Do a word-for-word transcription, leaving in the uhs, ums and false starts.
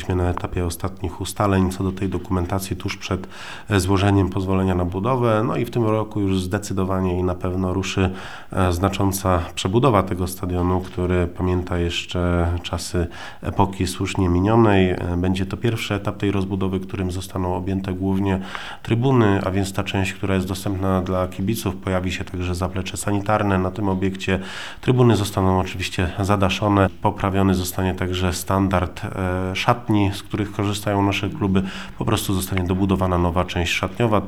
jesteśmy na etapie ostatnich ustaleń co do tej dokumentacji tuż przed złożeniem pozwolenia na budowę. No i w tym roku już zdecydowanie i na pewno ruszy znacząca przebudowa tego stadionu, który pamięta jeszcze czasy epoki słusznie minionej. Będzie to pierwszy etap tej rozbudowy, którym zostaną objęte głównie trybuny, a więc ta część, która jest dostępna dla kibiców. Pojawi się także zaplecze sanitarne na tym obiekcie. Trybuny zostaną oczywiście zadaszone. Poprawiony zostanie także standard szatni, z których korzystają nasze kluby. Po prostu zostanie dobudowana nowa część szatniowa.